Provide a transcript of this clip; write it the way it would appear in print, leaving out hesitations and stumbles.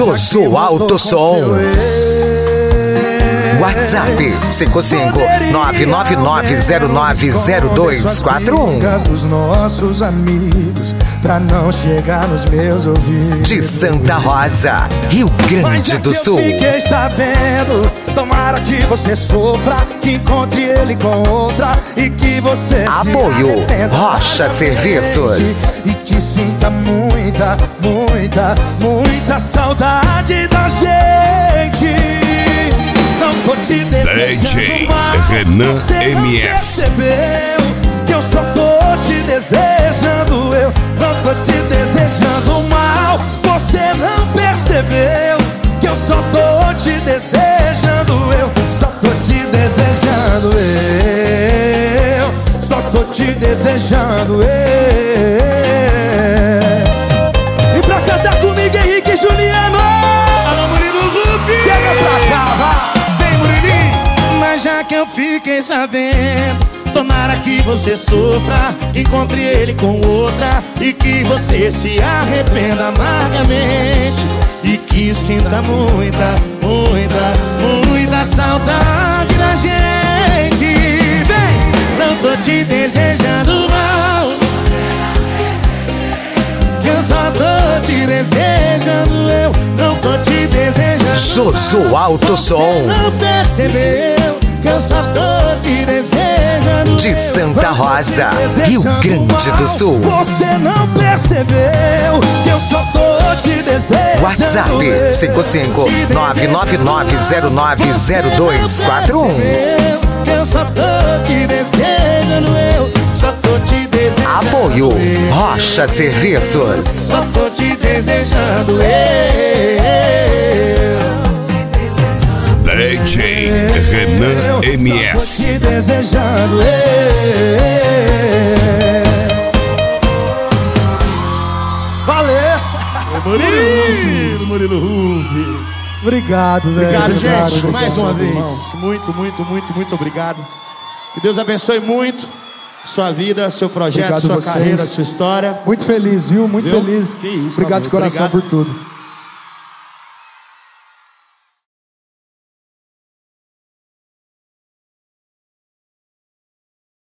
Jojo Alto Som. WhatsApp 55999090241. Dos nossos amigos, pra não chegar nos meus ouvidos. De Santa Rosa, Rio Grande do Sul. Eu fiquei sabendo, tomara que você sofra, que encontre ele com outra e que você Apoio Rocha Serviços. E que sinta muita, muita, muita saudade da gente. Não tô te desejando mal. Renan Você não MS. percebeu que eu só tô te desejando. Eu não tô te desejando mal. Você não percebeu que eu só tô te desejando. Eu só tô te desejando. Eu só tô te desejando. E pra cantar comigo, Henrique e Juliano. Alô, Murilo Rupi. Chega pra cá, vai. Mas já que eu fiquei sabendo, tomara que você sofra, que encontre ele com outra e que você se arrependa amargamente e que sinta muita, muita, muita saudade da gente. Vem, não tô te desejando mal, que eu só tô te desejando. Eu não tô te desejando. Jojo Alto Som. Não percebeu que eu só tô te desejando. De Santa Rosa, Rio Grande do Sul. Você não percebeu que eu só tô te desejando. WhatsApp 55999090241. Que eu só tô te desejando. Eu só tô te desejando. Apoio Rocha Serviços. Só tô te desejando. DJ Renan MS. Só tô te desejando. Valeu! Murilo Rufi. Obrigado, velho. Obrigado, gente. Obrigado, Mais uma irmão. vez. Muito, muito, muito, muito obrigado. Que Deus abençoe muito sua vida, seu projeto, Obrigado sua vocês. carreira, sua história. Muito feliz, viu? Muito Viu? feliz. Que isso, Obrigado de amigo. coração Obrigado. por tudo.